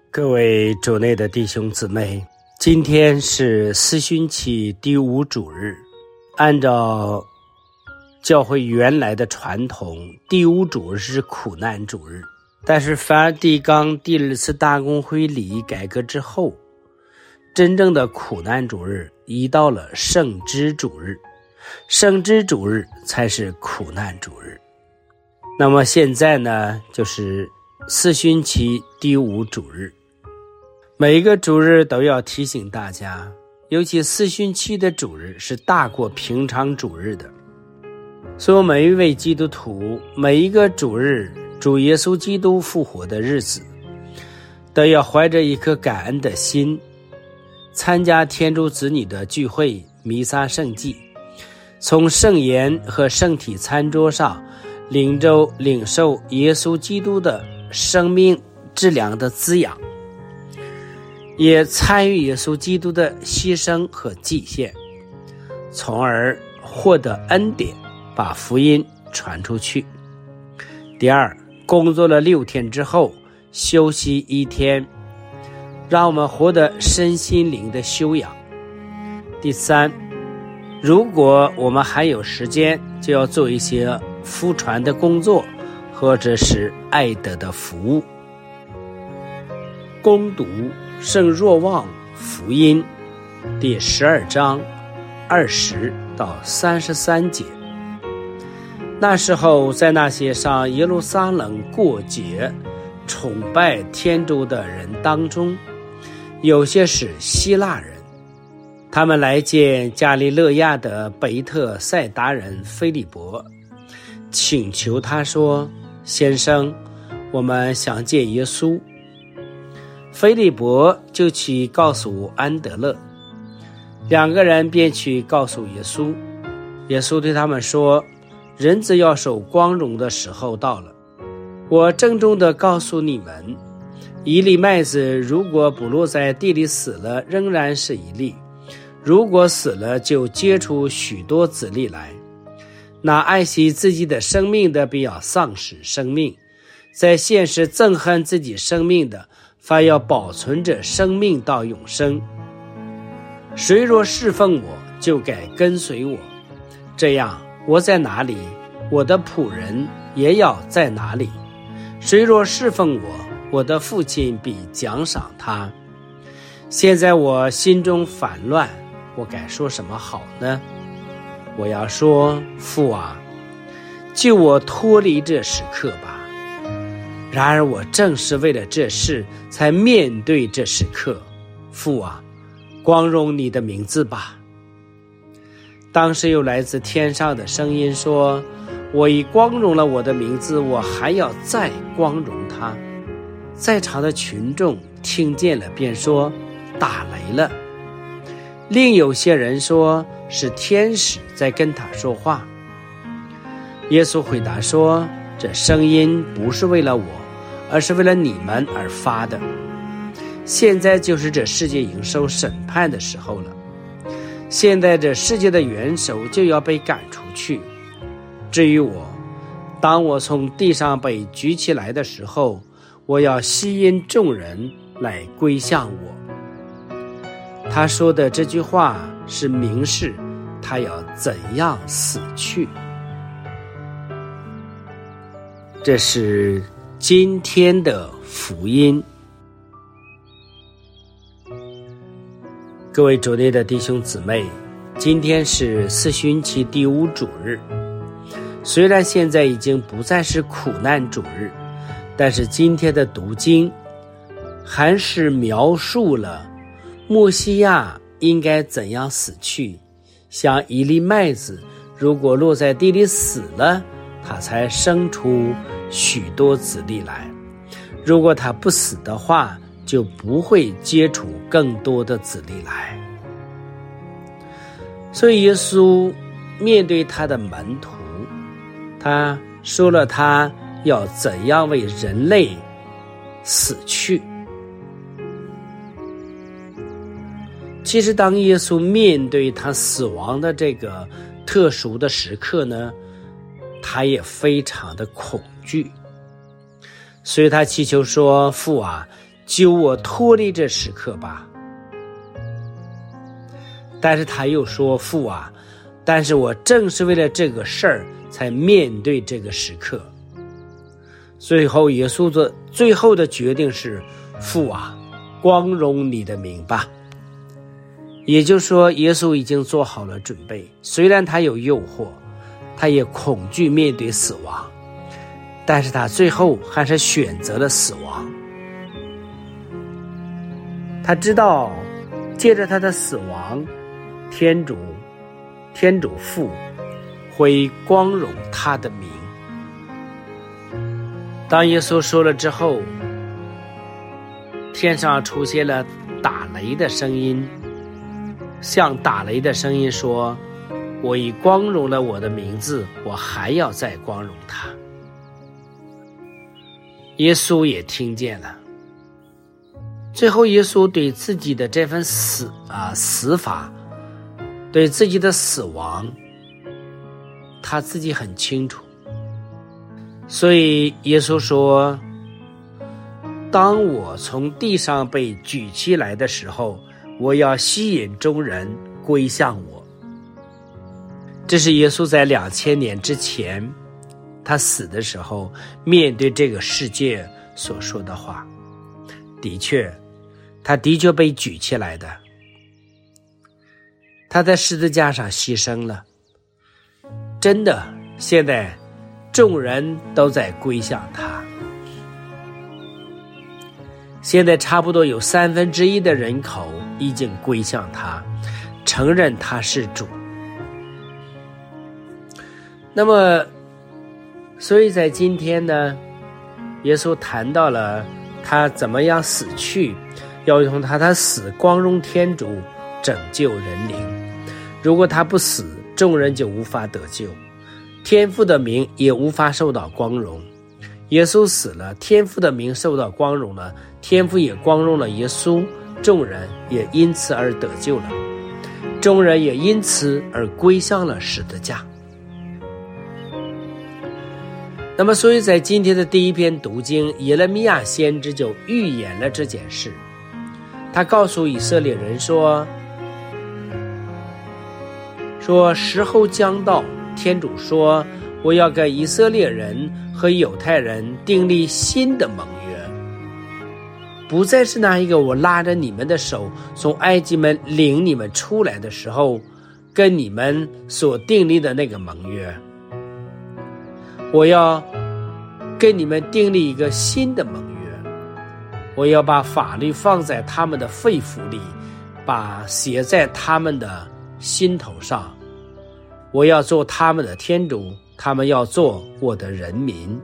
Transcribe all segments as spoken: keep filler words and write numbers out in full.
各位主内的弟兄姊妹，今天是四旬期第五主日。按照教会原来的传统，第五主日是苦难主日，但是梵尔蒂冈第二次大公会礼仪改革之后，真正的苦难主日移到了圣枝主日，圣枝主日才是苦难主日。那么现在呢，就是四旬期第五主日。每一个主日都要提醒大家，尤其四旬期的主日是大过平常主日的。所以每一位基督徒，每一个主日，主耶稣基督复活的日子，都要怀着一颗感恩的心，参加天主子女的聚会、弥撒圣祭，从圣言和圣体餐桌上领受领受耶稣基督的生命质量的滋养，也参与耶稣基督的牺牲和祭献，从而获得恩典，把福音传出去。第二，工作了六天之后休息一天，让我们获得身心灵的修养。第三，如果我们还有时间，就要做一些福传的工作，或者是爱德的服务。攻读圣若望福音第十二章二十到三十三节。那时候，在那些上耶路撒冷过节崇拜天主的人当中，有些是希腊人，他们来见加利勒亚的北特赛达人腓利伯，请求他说：先生，我们想见耶稣。腓利伯就去告诉安德勒，两个人便去告诉耶稣。耶稣对他们说：人子要受光荣的时候到了。我郑重地告诉你们，一粒麦子如果不落在地里死了，仍然是一粒；如果死了，就结出许多子粒来。那爱惜自己的生命的，必要丧失生命；在现实憎恨自己生命的，反要保存着生命到永生。谁若侍奉我，就该跟随我，这样我在哪里，我的仆人也要在哪里。谁若侍奉我，我的父亲必奖赏他。现在我心中烦乱，我该说什么好呢？我要说：父啊，救我脱离这时刻吧。然而我正是为了这事才面对这时刻。父啊，光荣你的名字吧。当时有来自天上的声音说：我已光荣了我的名字，我还要再光荣它。在场的群众听见了，便说：打雷了。另有些人说是天使在跟他说话。耶稣回答说：这声音不是为了我，而是为了你们而发的。现在就是这世界应受审判的时候了。现在这世界的元首就要被赶出去。至于我，当我从地上被举起来的时候，我要吸引众人来归向我。他说的这句话是明示他要怎样死去。这是今天的福音。各位主内的弟兄姊妹，今天是四旬期第五主日。虽然现在已经不再是苦难主日，但是今天的读经还是描述了默西亚应该怎样死去。像一粒麦子如果落在地里死了，它才生出许多子粒来；如果它不死的话，就不会结出更多的子粒来。所以耶稣面对他的门徒，他说了他要怎样为人类死去。其实当耶稣面对他死亡的这个特殊的时刻呢，他也非常的恐惧，所以他祈求说：父啊， 救我脱离这时刻吧。但是他又说，父啊，但是我正是为了这个事儿才面对这个时刻。最后耶稣的最后的决定是，父啊，光荣你的名吧。也就是说，耶稣已经做好了准备，虽然他有诱惑，他也恐惧面对死亡，但是他最后还是选择了死亡。他知道借着他的死亡，天主天主父会光荣他的名。当耶稣说了之后，天上出现了打雷的声音，像打雷的声音说，我已光荣了我的名字，我还要再光荣他。耶稣也听见了。最后耶稣对自己的这份死啊死法，对自己的死亡，他自己很清楚。所以耶稣说，当我从地上被举起来的时候，我要吸引众人归向我。这是耶稣在两千年之前他死的时候面对这个世界所说的话。的确，他的确被举起来的，他在十字架上牺牲了。真的，现在众人都在归向他。现在差不多有三分之一的人口已经归向他，承认他是主。那么所以在今天呢，耶稣谈到了他怎么样死去，要用他的死光荣天主，拯救人灵。如果他不死，众人就无法得救，天父的名也无法受到光荣。耶稣死了，天父的名受到光荣了，天父也光荣了耶稣，众人也因此而得救了，众人也因此而归向了十字架。那么所以在今天的第一篇读经，耶勒米亚先知就预言了这件事。他告诉以色列人说说时候将到，天主说，我要跟以色列人和犹太人订立新的盟约，不再是那一个我拉着你们的手从埃及们领你们出来的时候跟你们所订立的那个盟约，我要跟你们订立一个新的盟约，我要把法律放在他们的肺腑里，把写在他们的心头上，我要做他们的天主，他们要做我的人民。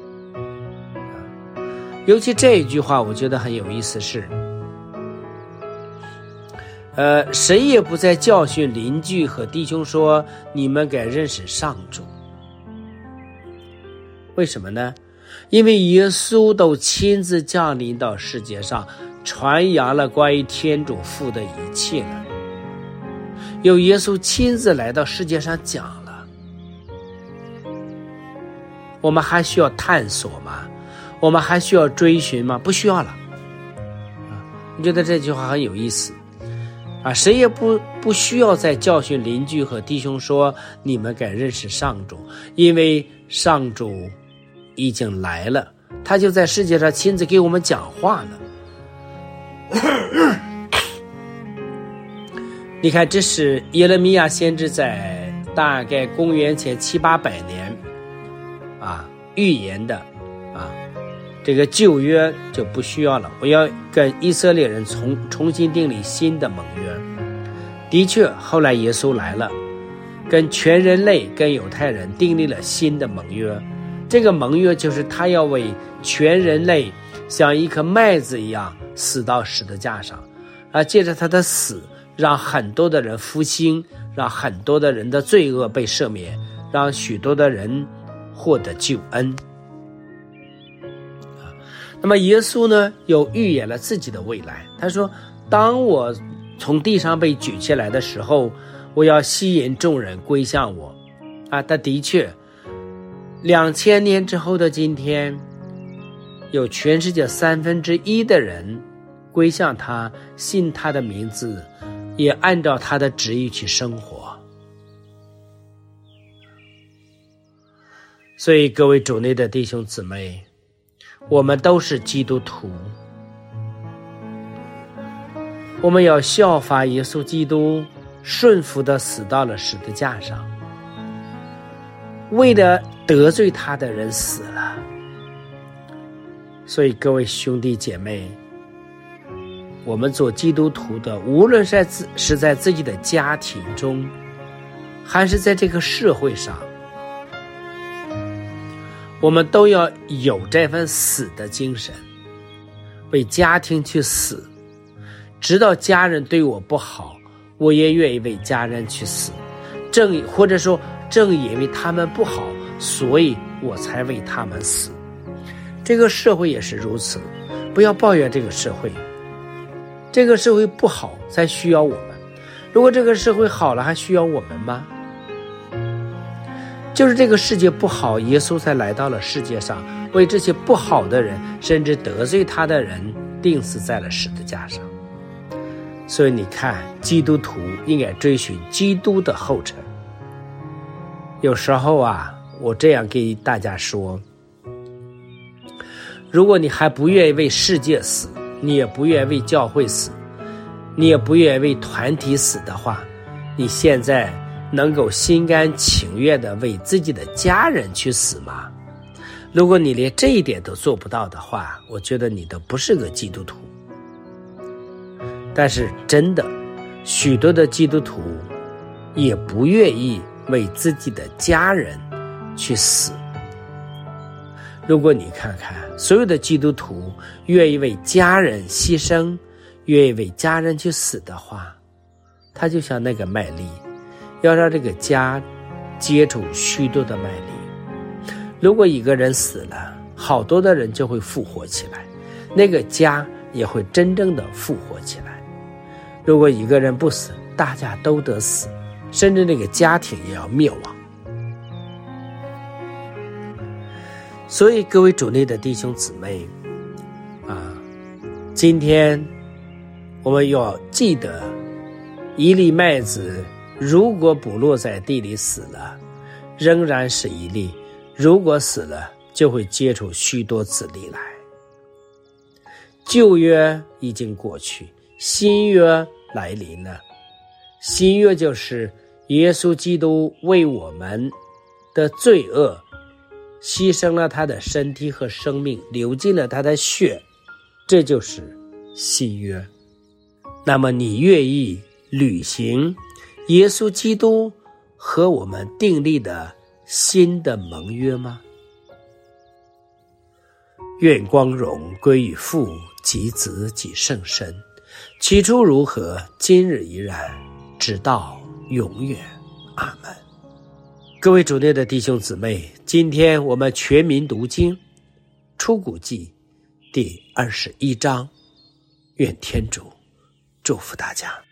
尤其这一句话我觉得很有意思，是呃，谁也不再教训邻居和弟兄说，你们该认识上主。为什么呢？因为耶稣都亲自降临到世界上，传扬了关于天主父的一切了。有耶稣亲自来到世界上讲了，我们还需要探索吗？我们还需要追寻吗？不需要了。你觉得这句话很有意思啊？谁也不不需要再教训邻居和弟兄说，你们该认识上主，因为上主已经来了，他就在世界上亲自给我们讲话了。你看，这是耶勒米亚先知在大概公元前七八百年啊预言的啊，这个旧约就不需要了，我要跟以色列人重重新订立新的盟约。的确，后来耶稣来了，跟全人类跟犹太人订立了新的盟约。这个盟约就是他要为全人类像一颗麦子一样死到十字架上，啊，借着他的死，让很多的人复兴，让很多的人的罪恶被赦免，让许多的人获得救恩。那么耶稣呢，又预言了自己的未来。他说，当我从地上被举起来的时候，我要吸引众人归向我。啊，他的确两千年之后的今天， 有全世界三分之一的人归向他，信他的名字，也按照他的旨意去生活。所以各位主内的弟兄姊妹，我们都是基督徒，我们要效法耶稣基督，顺服地死到了十字架上，为了得罪他的人死了。所以各位兄弟姐妹，我们做基督徒的，无论是在自是在自己的家庭中，还是在这个社会上，我们都要有这份死的精神，为家庭去死，直到家人对我不好，我也愿意为家人去死，正或者说正因为他们不好，所以我才为他们死。这个社会也是如此，不要抱怨这个社会，这个社会不好才需要我们，如果这个社会好了还需要我们吗？就是这个世界不好，耶稣才来到了世界上，为这些不好的人，甚至得罪他的人，钉死在了十字架上。所以你看，基督徒应该追寻基督的后尘。有时候啊，我这样给大家说，如果你还不愿意为世界死，你也不愿意为教会死，你也不愿意为团体死的话，你现在能够心甘情愿地为自己的家人去死吗？如果你连这一点都做不到的话，我觉得你都不是个基督徒。但是真的，许多的基督徒也不愿意为自己的家人去死。如果你看看所有的基督徒愿意为家人牺牲，愿意为家人去死的话，他就像那个麦粒，要让这个家结出许多的麦粒。如果一个人死了，好多的人就会复活起来，那个家也会真正的复活起来。如果一个人不死，大家都得死，甚至那个家庭也要灭亡。所以各位主内的弟兄姊妹啊，今天我们要记得，一粒麦子如果不落在地里死了，仍然是一粒；如果死了，就会结出许多子粒来。旧约已经过去，新约来临了。新约就是耶稣基督为我们的罪恶牺牲了他的身体和生命，流尽了他的血，这就是新约。那么你愿意履行耶稣基督和我们订立的新的盟约吗？愿光荣归于父及子及圣神，起初如何，今日依然，直到永远。阿们。各位主内的弟兄姊妹，今天我们全民读经出谷记第二十一章，愿天主祝福大家。